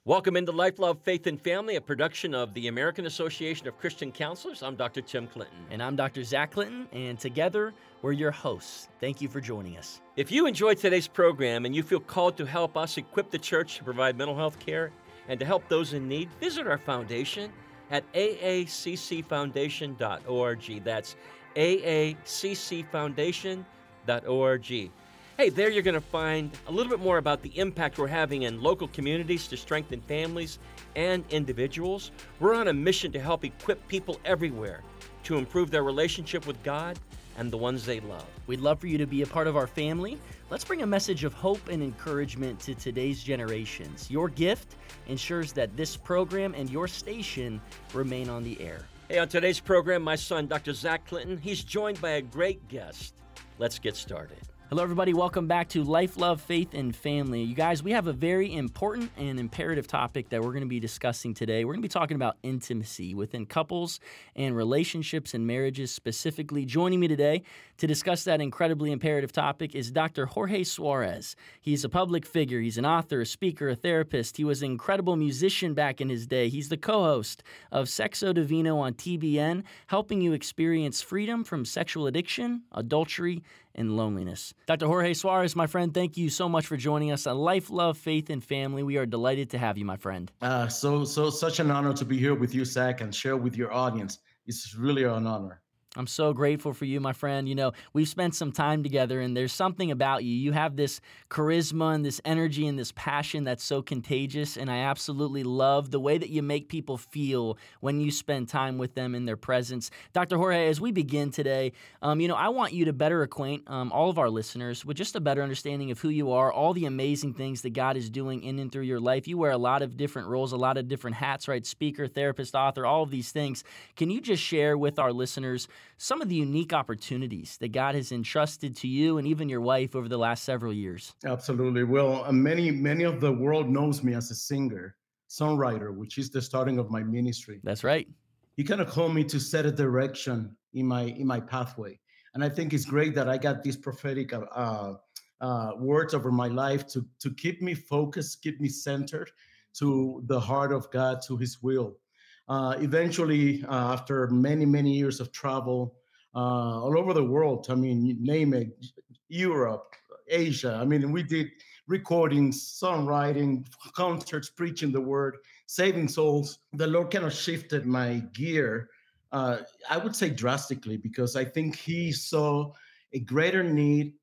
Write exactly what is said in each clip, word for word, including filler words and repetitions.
Welcome into Life, Love, Faith, and Family, a production of the American Association of Christian Counselors. I'm Doctor Tim Clinton. And I'm Doctor Zach Clinton, and together we're your hosts. Thank you for joining us. If you enjoyed today's program and you feel called to help us equip the church to provide mental health care and to help those in need, visit our foundation at a a c c foundation dot org. That's a a c c foundation dot org. Hey, there you're going to find a little bit more about the impact we're having in local communities to strengthen families and individuals. We're on a mission to help equip people everywhere to improve their relationship with God and the ones they love. We'd love for you to be a part of our family. Let's bring a message of hope and encouragement to today's generations. Your gift ensures that this program and your station remain on the air. Hey, on today's program, my son, Doctor Zach Clinton, he's joined by a great guest. Let's get started. Hello, everybody. Welcome back to Life, Love, Faith, and Family. You guys, we have a very important and imperative topic that we're going to be discussing today. We're going to be talking about intimacy within couples and relationships and marriages specifically. Joining me today to discuss that incredibly imperative topic is Doctor Jorge Suarez. He's a public figure. He's an author, a speaker, a therapist. He was an incredible musician back in his day. He's the co-host of Sexo Divino on T B N, helping you experience freedom from sexual addiction, adultery, and loneliness. Doctor Jorge Suarez, my friend, thank you so much for joining us on Life, Love, Faith, and Family. We are delighted to have you, my friend. Uh, so, so such an honor to be here with you, Zach, and share with your audience. It's really an honor. I'm so grateful for you, my friend. You know, we've spent some time together, and there's something about you. You have this charisma and this energy and this passion that's so contagious, and I absolutely love the way that you make people feel when you spend time with them in their presence. Doctor Jorge, as we begin today, um, you know, I want you to better acquaint um, all of our listeners with just a better understanding of who you are, all the amazing things that God is doing in and through your life. You wear a lot of different roles, a lot of different hats, right? Speaker, therapist, author, all of these things. Can you just share with our listeners some of the unique opportunities that God has entrusted to you and even your wife over the last several years? Absolutely. Well, uh, many, many of the world knows me as a singer, songwriter, which is the starting of my ministry. That's right. He kind of called me to set a direction in my in my pathway, and I think it's great that I got these prophetic uh, uh, words over my life to to keep me focused, keep me centered to the heart of God, to His will. Uh, eventually, uh, after many many years of travel, uh, all over the world. I mean, you name it, Europe, Asia. I mean, we did recordings, songwriting, concerts, preaching the word, saving souls. The Lord kind of shifted my gear, uh, I would say drastically, because I think He saw a greater need.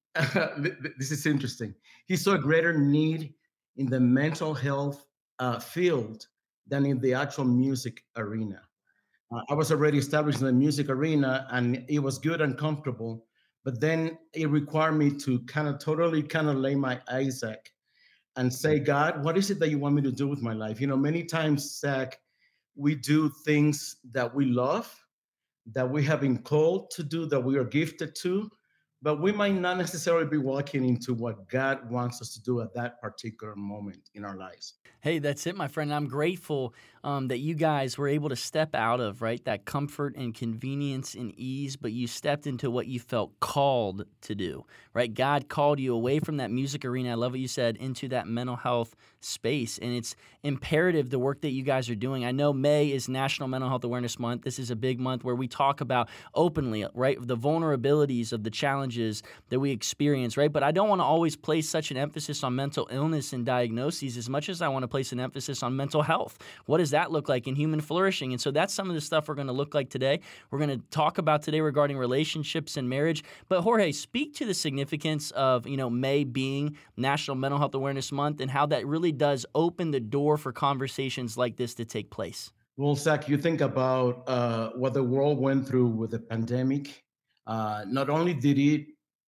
This is interesting. He saw a greater need in the mental health uh, field than in the actual music arena. Uh, I was already established in the music arena and it was good and comfortable. But then it required me to kind of totally kind of lay my Isaac and say, God, what is it that you want me to do with my life? You know, many times, Zach, we do things that we love, that we have been called to do, that we are gifted to, but we might not necessarily be walking into what God wants us to do at that particular moment in our lives. Hey, that's it, my friend. I'm grateful um, that you guys were able to step out of, right, that comfort and convenience and ease, but you stepped into what you felt called to do, right? God called you away from that music arena, I love what you said, into that mental health space, and it's imperative the work that you guys are doing. I know May is National Mental Health Awareness Month. This is a big month where we talk about openly, right, the vulnerabilities of the challenges that we experience, right? But I don't want to always place such an emphasis on mental illness and diagnoses as much as I want to place an emphasis on mental health. What does that look like in human flourishing? And so that's some of the stuff we're going to look like today. We're going to talk about today regarding relationships and marriage. But Jorge, speak to the significance of, you know, May being National Mental Health Awareness Month and how that really does open the door for conversations like this to take place. Well, Zach, you think about uh, what the world went through with the pandemic. Uh, not only did it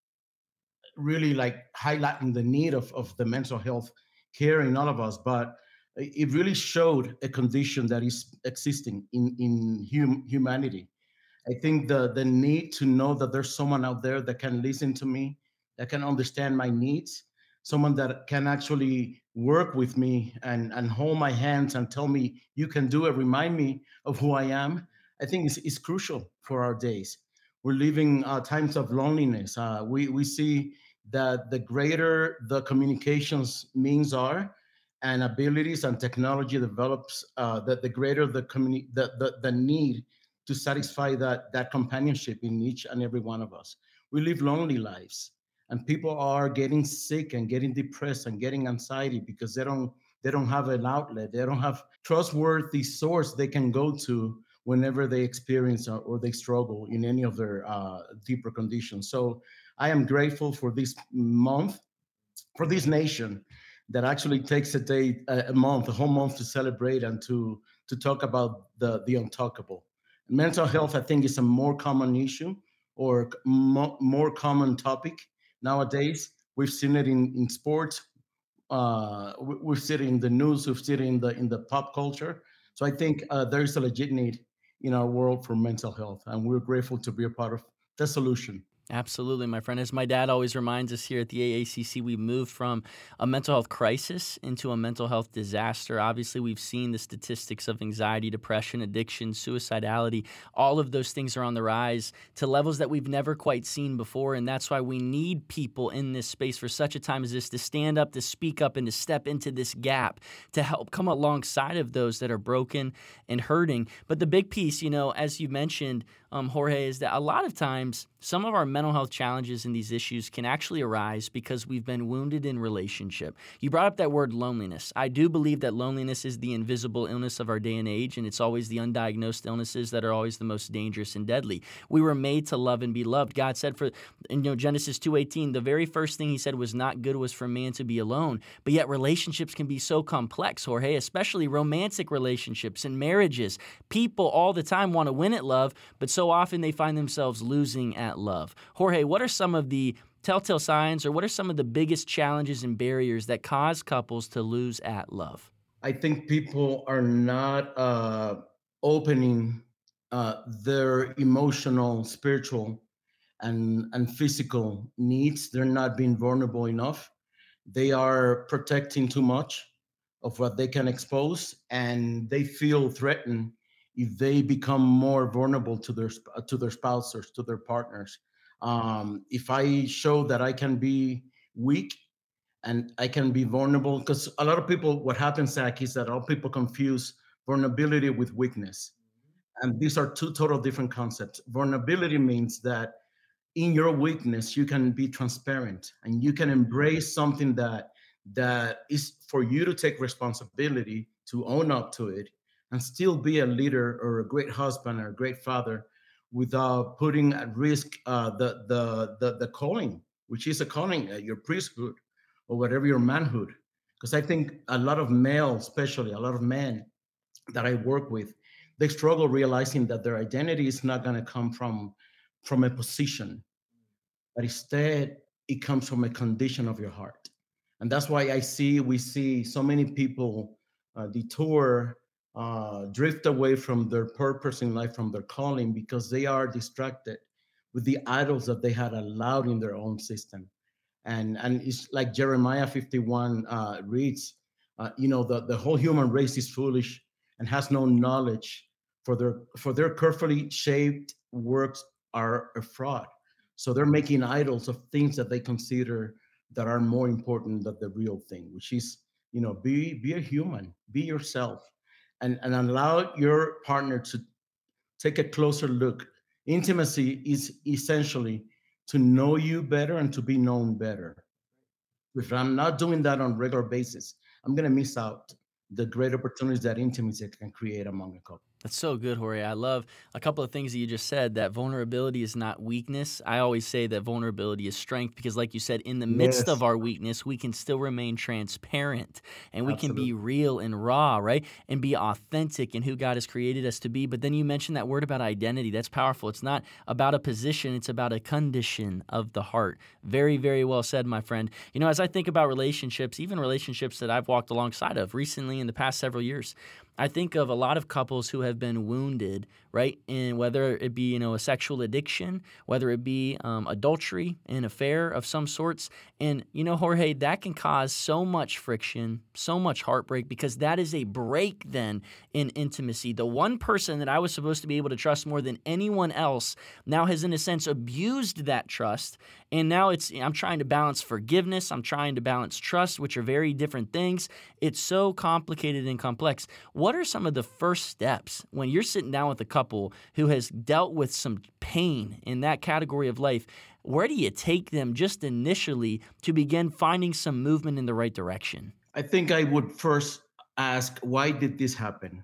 really like highlighting the need of, of the mental health care in all of us, but it really showed a condition that is existing in, in hum, humanity. I think the, the need to know that there's someone out there that can listen to me, that can understand my needs, someone that can actually work with me and, and hold my hands and tell me, you can do it, remind me of who I am, I think is, is crucial for our days. We're living uh, times of loneliness. Uh, we, we see that the greater the communications means are, and abilities and technology develops, uh, that the greater the community, the, the the need to satisfy that that companionship in each and every one of us. We live lonely lives, and people are getting sick and getting depressed and getting anxiety because they don't they don't have an outlet. They don't have trustworthy source they can go to whenever they experience or, or they struggle in any of their uh, deeper conditions. So I am grateful for this month, for this nation that actually takes a day, a a month, a whole month to celebrate and to to talk about the the untalkable. Mental health, I think, is a more common issue or mo- more common topic nowadays. We've seen it in in sports. Uh, we- we've seen it in the news. We've seen it in the in the pop culture. So I think uh, there is a legit need in our world for mental health, and we're grateful to be a part of the solution. Absolutely, my friend. As my dad always reminds us here at the A A C C, we moved from a mental health crisis into a mental health disaster. Obviously, we've seen the statistics of anxiety, depression, addiction, suicidality. All of those things are on the rise to levels that we've never quite seen before. And that's why we need people in this space for such a time as this to stand up, to speak up, and to step into this gap to help come alongside of those that are broken and hurting. But the big piece, you know, as you mentioned, um, Jorge, is that a lot of times some of our mental health challenges and these issues can actually arise because we've been wounded in relationship. You brought up that word loneliness. I do believe that loneliness is the invisible illness of our day and age, and it's always the undiagnosed illnesses that are always the most dangerous and deadly. We were made to love and be loved. God said for in, you know, Genesis two eighteen, the very first thing he said was not good was for man to be alone. But yet relationships can be so complex, Jorge, especially romantic relationships and marriages. People all the time want to win at love, but so often they find themselves losing at love. Jorge, what are some of the telltale signs or what are some of the biggest challenges and barriers that cause couples to lose at love? I think people are not uh, opening uh, their emotional, spiritual, and and physical needs. They're not being vulnerable enough. They are protecting too much of what they can expose, and they feel threatened if they become more vulnerable to their sp- to their spouses, to their partners. Um, if I show that I can be weak and I can be vulnerable, because a lot of people, what happens, Zach, is that a lot of people confuse vulnerability with weakness, and these are two total different concepts. Vulnerability means that in your weakness you can be transparent and you can embrace something that that is for you to take responsibility to own up to it and still be a leader or a great husband or a great father without putting at risk uh, the, the the the calling, which is a calling, uh, your priesthood or whatever, your manhood. Because I think a lot of males, especially a lot of men that I work with, they struggle realizing that their identity is not going to come from from a position, but instead it comes from a condition of your heart. And that's why I see we see so many people uh, detour, uh, drift away from their purpose in life, from their calling, because they are distracted with the idols that they had allowed in their own system. And and it's like Jeremiah fifty-one uh, reads, uh, you know, the, the whole human race is foolish and has no knowledge, for their for their carefully shaped works are a fraud. So they're making idols of things that they consider that are more important than the real thing, which is, you know, be be a human, be yourself, and and allow your partner to take a closer look. Intimacy is essentially to know you better and to be known better. If I'm not doing that on a regular basis, I'm gonna miss out the great opportunities that intimacy can create among a couple. That's so good, Jorge. I love a couple of things that you just said, that vulnerability is not weakness. I always say that vulnerability is strength because, like you said, in the midst Yes, of our weakness, we can still remain transparent and we can be absolutely. real and raw, right? And be authentic in who God has created us to be. But then you mentioned that word about identity. That's powerful. It's not about a position, it's about a condition of the heart. Very, very well said, my friend. You know, as I think about relationships, even relationships that I've walked alongside of recently in the past several years, I think of a lot of couples who have been wounded, right? And whether it be, you know, a sexual addiction, whether it be um, adultery, an affair of some sorts. And, you know, Jorge, that can cause so much friction, so much heartbreak, because that is a break then in intimacy. The one person that I was supposed to be able to trust more than anyone else now has, in a sense, abused that trust. And now it's I'm trying to balance forgiveness, I'm trying to balance trust, which are very different things. It's so complicated and complex. What are some of the first steps when you're sitting down with a couple who has dealt with some pain in that category of life? Where do you take them just initially to begin finding some movement in the right direction? I think I would first ask, why did this happen?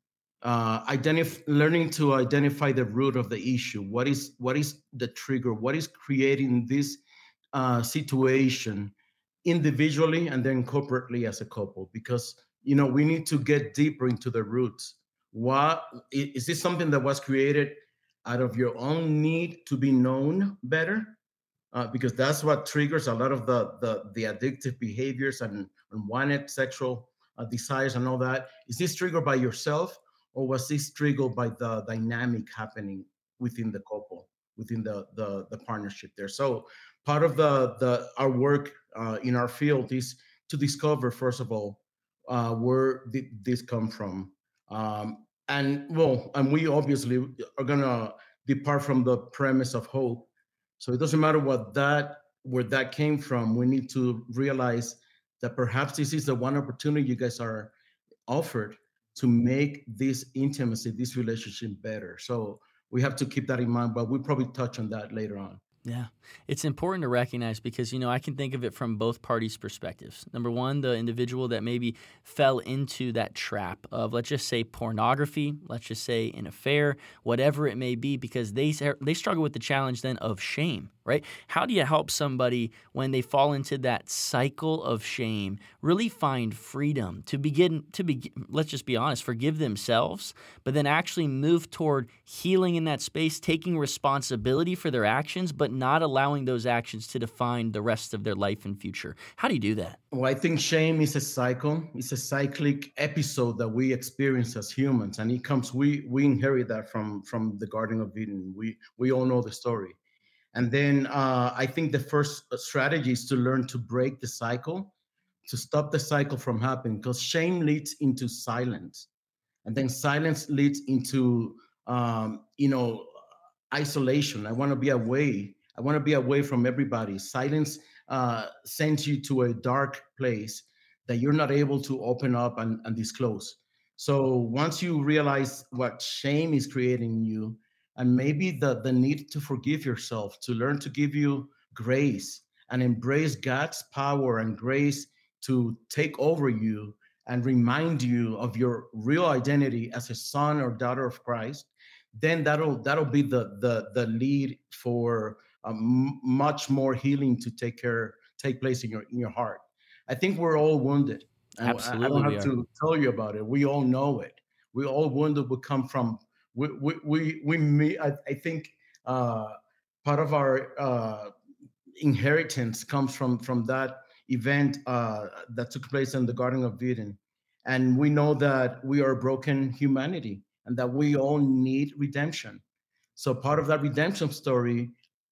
Uh, identif- learning to identify the root of the issue. What is what is the trigger? What is creating this uh, situation individually and then corporately as a couple? Because you know we need to get deeper into the roots. What i- is this something that was created out of your own need to be known better? Uh, because that's what triggers a lot of the the, the addictive behaviors and unwanted sexual uh, desires and all that. Is this triggered by yourself, or was this triggered by the dynamic happening within the couple, within the the, the partnership there? So part of the the our work uh, in our field is to discover first of all uh, where did this come from, um, and well, and we obviously are gonna depart from the premise of hope. So it doesn't matter what that where that came from. We need to realize that perhaps this is the one opportunity you guys are offered to make this intimacy, this relationship better. So we have to keep that in mind, but we'll probably touch on that later on. Yeah, it's important to recognize because, you know, I can think of it from both parties' perspectives. Number one, the individual that maybe fell into that trap of, let's just say, pornography, let's just say an affair, whatever it may be, because they they struggle with the challenge then of shame, right? How do you help somebody when they fall into that cycle of shame really find freedom to begin to begin, let's just be honest, forgive themselves, but then actually move toward healing in that space, taking responsibility for their actions, but not allowing those actions to define the rest of their life and future? How do you do that? Well, I think shame is a cycle. It's a cyclic episode that we experience as humans, and it comes. We we inherit that from from the Garden of Eden. We we all know the story. And then uh, I think the first strategy is to learn to break the cycle, to stop the cycle from happening, because shame leads into silence, and then silence leads into um, you know isolation. I want to be away. I want to be away from everybody. Silence uh, sends you to a dark place that you're not able to open up and, and disclose. So once you realize what shame is creating in you, and maybe the the need to forgive yourself, to learn to give you grace and embrace God's power and grace to take over you and remind you of your real identity as a son or daughter of Christ, then that'll that'll be the the the lead for um, much more healing to take care take place in your in your heart. I think we're all wounded, and I I Absolutely, don't we have are. to tell you about it. We all know it. We all wounded would come from we we we, we me. I, I think uh, part of our uh, inheritance comes from from that event uh, that took place in the Garden of Eden, and we know that we are broken humanity and that we all need redemption. So part of that redemption story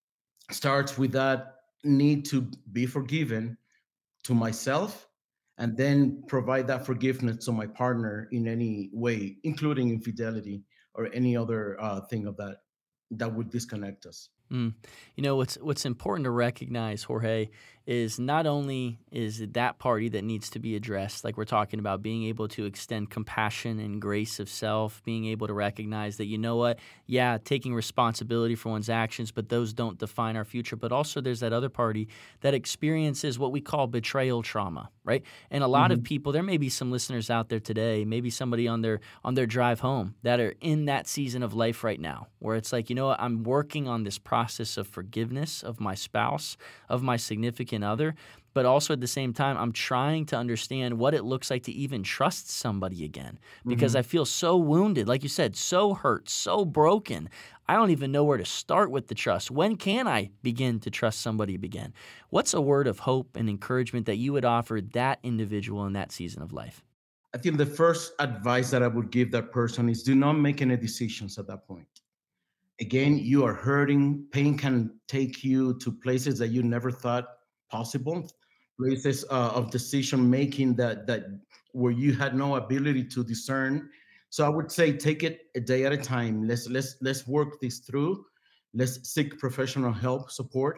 starts with that need to be forgiven to myself, and then provide that forgiveness to my partner in any way, including infidelity or any other uh, thing of that that would disconnect us. Mm. You know, what's what's important to recognize, Jorge, is not only is it that party that needs to be addressed, like we're talking about being able to extend compassion and grace of self, being able to recognize that, you know what, yeah, taking responsibility for one's actions, but those don't define our future. But also there's that other party that experiences what we call betrayal trauma, right? And a lot of Mhm. people, there may be some listeners out there today, maybe somebody on their on their drive home that are in that season of life right now, where it's like, you know what, I'm working on this process of forgiveness of my spouse, of my significant other, but also at the same time, I'm trying to understand what it looks like to even trust somebody again because I Mhm. feel so wounded, like you said, so hurt, so broken. I don't even know where to start with the trust. When can I begin to trust somebody again? What's a word of hope and encouragement that you would offer that individual in that season of life? I think the first advice that I would give that person is do not make any decisions at that point. Again, you are hurting. Pain can take you to places that you never thought possible, places uh, of decision making that that where you had no ability to discern. So I would say take it a day at a time. Let's let's let's work this through. Let's seek professional help, support,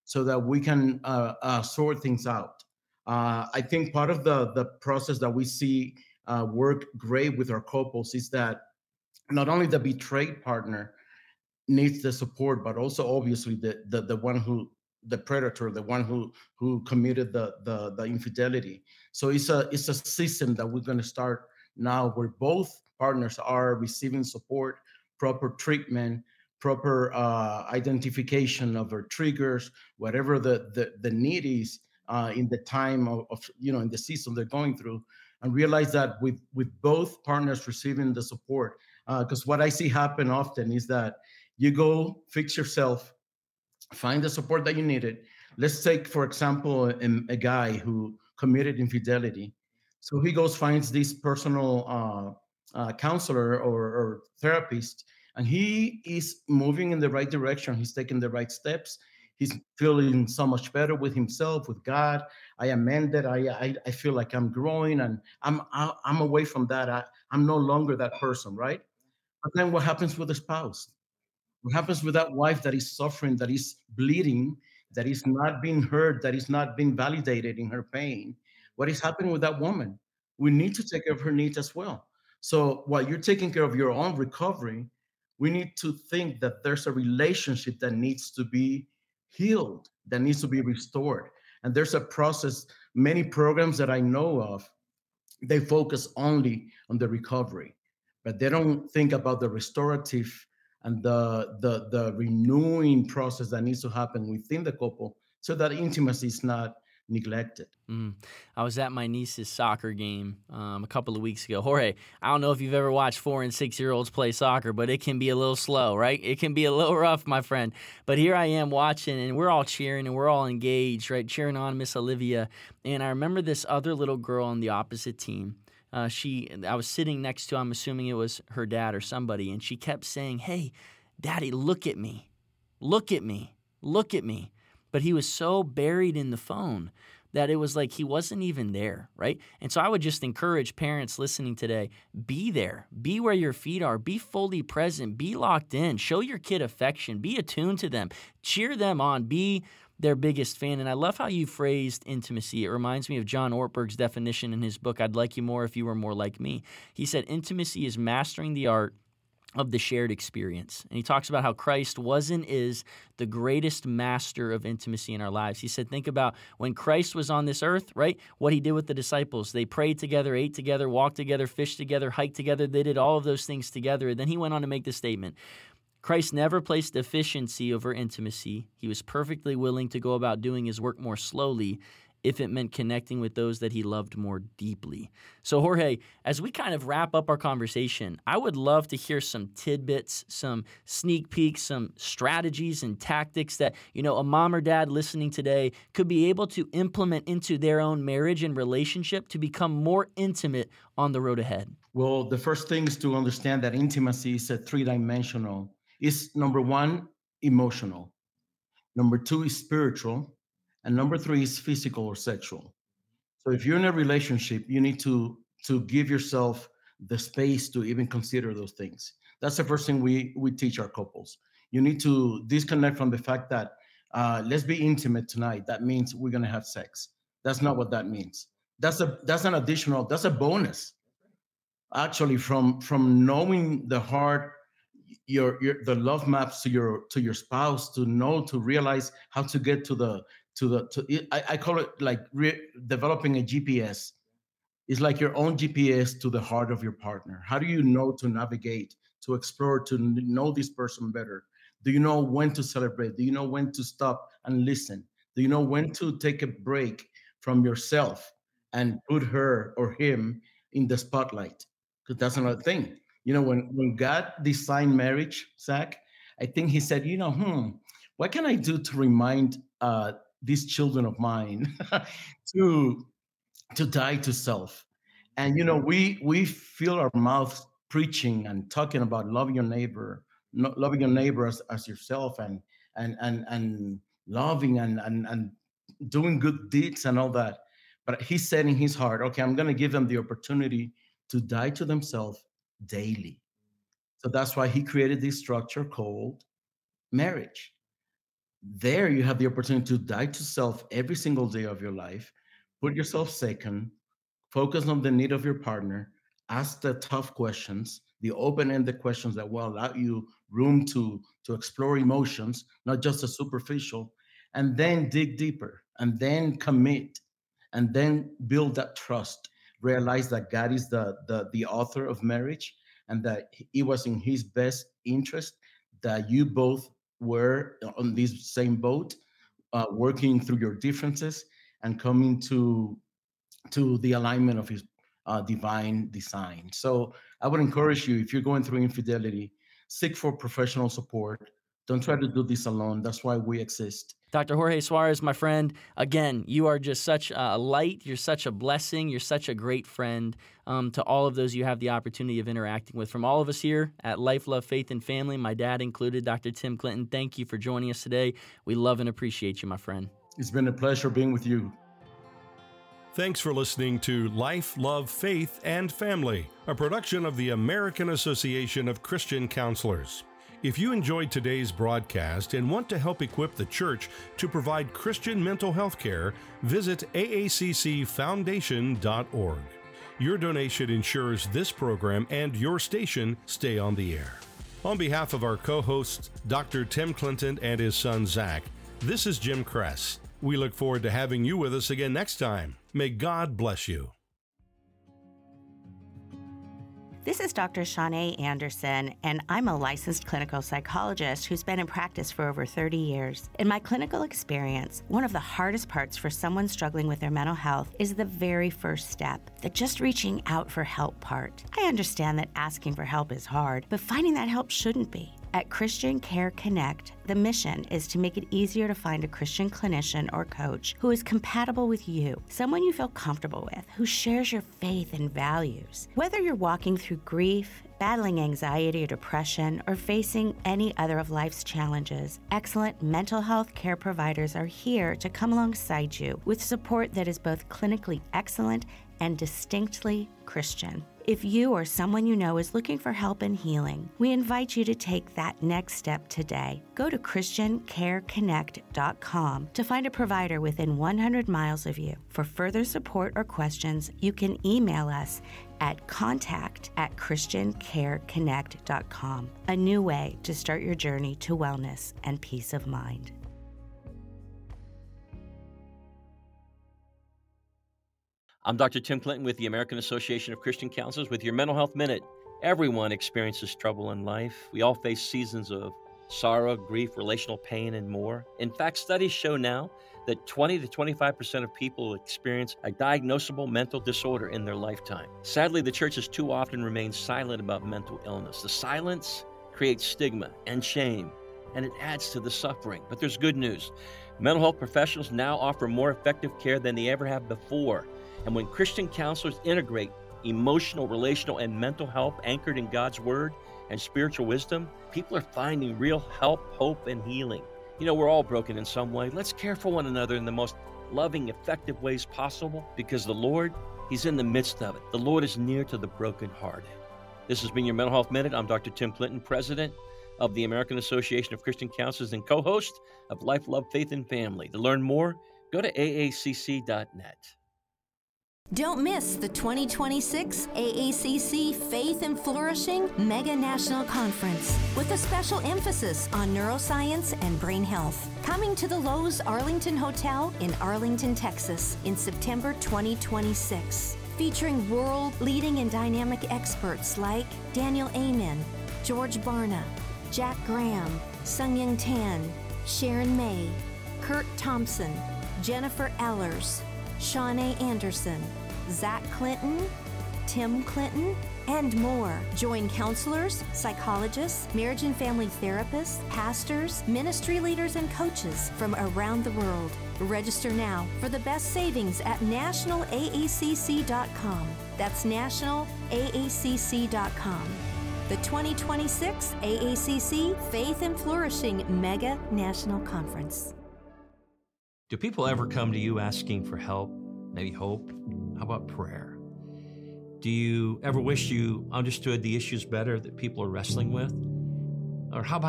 so that we can uh, uh, sort things out. Uh, I think part of the the process that we see uh, work great with our couples is that not only the betrayed partner needs the support, but also obviously the the, the one who the predator, the one who who committed the, the the infidelity. So it's a it's a system that we're going to start now, where both partners are receiving support, proper treatment, proper uh, identification of their triggers, whatever the the, the need is uh, in the time of, of you know in the season they're going through, and realize that with with both partners receiving the support, because uh, what I see happen often is that you go fix yourself, find the support that you needed. Let's take, for example, a, a guy who committed infidelity. So he goes, finds this personal uh, uh, counselor or, or therapist, and he is moving in the right direction. He's taking the right steps. He's feeling so much better with himself, with God. I amended. I I, I feel like I'm growing, and I'm I, I'm away from that. I, I'm no longer that person, right? But then what happens with the spouse? What happens with that wife that is suffering, that is bleeding, that is not being heard, that is not being validated in her pain? What is happening with that woman? We need to take care of her needs as well. So while you're taking care of your own recovery, we need to think that there's a relationship that needs to be healed, that needs to be restored. And there's a process, many programs that I know of, they focus only on the recovery, but they don't think about the restorative and the the the renewing process that needs to happen within the couple, so that intimacy is not neglected. Mm. I was at my niece's soccer game um, a couple of weeks ago. Jorge, I don't know if you've ever watched four and six year olds play soccer, but it can be a little slow, right? It can be a little rough, my friend. But here I am watching, and we're all cheering and we're all engaged, right? Cheering on Miss Olivia. And I remember this other little girl on the opposite team. Uh, she, I was sitting next to, I'm assuming it was her dad or somebody, and she kept saying, "Hey, Daddy, look at me, look at me, look at me." But he was so buried in the phone that it was like he wasn't even there, right? And so I would just encourage parents listening today, be there. Be where your feet are. Be fully present. Be locked in. Show your kid affection. Be attuned to them. Cheer them on. Be their biggest fan. And I love how you phrased intimacy. It reminds me of John Ortberg's definition in his book, I'd Like You More If You Were More Like Me. He said, intimacy is mastering the art of the shared experience. And he talks about how Christ was and is the greatest master of intimacy in our lives. He said, think about when Christ was on this earth, right? What he did with the disciples. They prayed together, ate together, walked together, fished together, hiked together. They did all of those things together. And then he went on to make the statement, Christ never placed efficiency over intimacy. He was perfectly willing to go about doing his work more slowly if it meant connecting with those that he loved more deeply. So, Jorge, as we kind of wrap up our conversation, I would love to hear some tidbits, some sneak peeks, some strategies and tactics that, you know, a mom or dad listening today could be able to implement into their own marriage and relationship to become more intimate on the road ahead. Well, the first thing is to understand that intimacy is a three-dimensional. It's number one, emotional. Number two is spiritual. And number three is physical or sexual. So if you're in a relationship, you need to to give yourself the space to even consider those things. That's the first thing we we teach our couples. You need to disconnect from the fact that uh, let's be intimate tonight. That means we're gonna have sex. That's not what that means. That's a that's an additional. That's a bonus, actually, from from knowing the heart, your, your the love maps to your to your spouse, to know, to realize how to get to the to the to it, I, I call it like re- developing a GPS. It's like your own GPS to the heart of your partner. How do you know to navigate, to explore, to n- know this person better? Do you know when to celebrate? Do you know when to stop and listen? Do you know when to take a break from yourself and put her or him in the spotlight? Because that's another thing. You know, when when God designed marriage, Zach, I think He said, you know, hmm, what can I do to remind uh, these children of mine to to die to self? And you know, we we fill our mouths preaching and talking about loving your neighbor, no, loving your neighbor as, as yourself, and and and and loving and, and and doing good deeds and all that. But he said in his heart, okay, I'm going to give them the opportunity to die to themselves daily. So that's why he created this structure called marriage. There you have the opportunity to die to self every single day of your life, put yourself second, focus on the need of your partner, ask the tough questions, the open-ended questions that will allow you room to to explore emotions, not just the superficial, and then dig deeper, and then commit, and then build that trust. Realize that God is the the, the author of marriage, and that it was in His best interest that you both were on this same boat, uh, working through your differences and coming to to the alignment of his uh, divine design. So I would encourage you, if you're going through infidelity, seek for professional support. Don't try to do this alone. That's why we exist. Doctor Jorge Suarez, my friend, again, you are just such a light. You're such a blessing. You're such a great friend um, to all of those you have the opportunity of interacting with. From all of us here at Life, Love, Faith, and Family, my dad included, Doctor Tim Clinton, thank you for joining us today. We love and appreciate you, my friend. It's been a pleasure being with you. Thanks for listening to Life, Love, Faith, and Family, a production of the American Association of Christian Counselors. If you enjoyed today's broadcast and want to help equip the church to provide Christian mental health care, visit A A C C foundation dot org. Your donation ensures this program and your station stay on the air. On behalf of our co-hosts, Doctor Tim Clinton and his son Zach, this is Jim Kress. We look forward to having you with us again next time. May God bless you. This is Doctor Shanae Anderson, and I'm a licensed clinical psychologist who's been in practice for over thirty years. In my clinical experience, one of the hardest parts for someone struggling with their mental health is the very first step, the just reaching out for help part. I understand that asking for help is hard, but finding that help shouldn't be. At Christian Care Connect, the mission is to make it easier to find a Christian clinician or coach who is compatible with you, someone you feel comfortable with, who shares your faith and values. Whether you're walking through grief, battling anxiety or depression, or facing any other of life's challenges, excellent mental health care providers are here to come alongside you with support that is both clinically excellent and distinctly Christian. If you or someone you know is looking for help and healing, we invite you to take that next step today. Go to Christian Care Connect dot com to find a provider within one hundred miles of you. For further support or questions, you can email us at contact at Christian Care Connect dot com. A new way to start your journey to wellness and peace of mind. I'm Doctor Tim Clinton with the American Association of Christian Counselors with your Mental Health Minute. Everyone experiences trouble in life. We all face seasons of sorrow, grief, relational pain, and more. In fact, studies show now that twenty to twenty-five percent of people experience a diagnosable mental disorder in their lifetime. Sadly, the church has too often remained silent about mental illness. The silence creates stigma and shame, and it adds to the suffering. But there's good news. Mental health professionals now offer more effective care than they ever have before. And when Christian counselors integrate emotional, relational, and mental health anchored in God's Word and spiritual wisdom, people are finding real help, hope, and healing. You know, we're all broken in some way. Let's care for one another in the most loving, effective ways possible, because the Lord, He's in the midst of it. The Lord is near to the brokenhearted. This has been your Mental Health Minute. I'm Doctor Tim Clinton, President of the American Association of Christian Counselors and co-host of Life, Love, Faith, and Family. To learn more, go to A A C C dot net. Don't miss the twenty twenty-six A A C C Faith and Flourishing Mega National Conference with a special emphasis on neuroscience and brain health. Coming to the Lowe's Arlington Hotel in Arlington, Texas in September twenty twenty-six. Featuring world-leading and dynamic experts like Daniel Amen, George Barna, Jack Graham, Sung-Young Tan, Sharon May, Kurt Thompson, Jennifer Ellers, Shanae Anderson, Zach Clinton, Tim Clinton, and more. Join counselors, psychologists, marriage and family therapists, pastors, ministry leaders, and coaches from around the world. Register now for the best savings at national A A C C dot com. That's national A A C C dot com. The twenty twenty-six A A C C Faith and Flourishing Mega National Conference. Do people ever come to you asking for help, maybe hope? How about prayer? Do you ever wish you understood the issues better that people are wrestling with? Or how about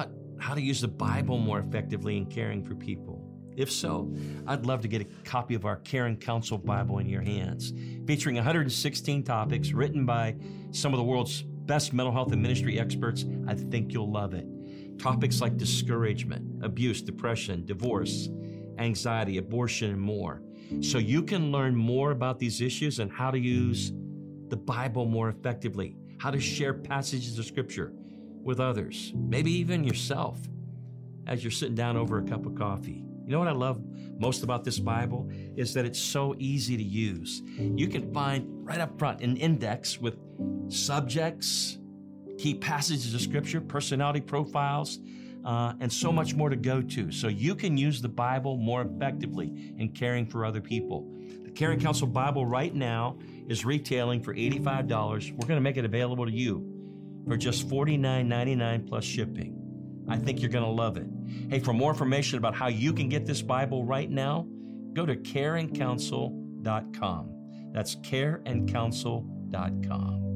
how to use the Bible more effectively in caring for people? If so, I'd love to get a copy of our Caring Counsel Bible in your hands, featuring one hundred sixteen topics written by some of the world's best mental health and ministry experts. I think you'll love it. Topics like discouragement, abuse, depression, divorce, anxiety, abortion, and more. So you can learn more about these issues and how to use the Bible more effectively, how to share passages of Scripture with others, maybe even yourself, as you're sitting down over a cup of coffee. You know what I love most about this Bible is that it's so easy to use. You can find right up front an index with subjects, key passages of Scripture, personality profiles, uh, and so much more to go to. So you can use the Bible more effectively in caring for other people. The Caring Counsel Bible right now is retailing for eighty-five dollars. We're going to make it available to you for just forty-nine ninety-nine plus shipping. I think you're going to love it. Hey, for more information about how you can get this Bible right now, go to care and counsel dot com. That's care and counsel dot com.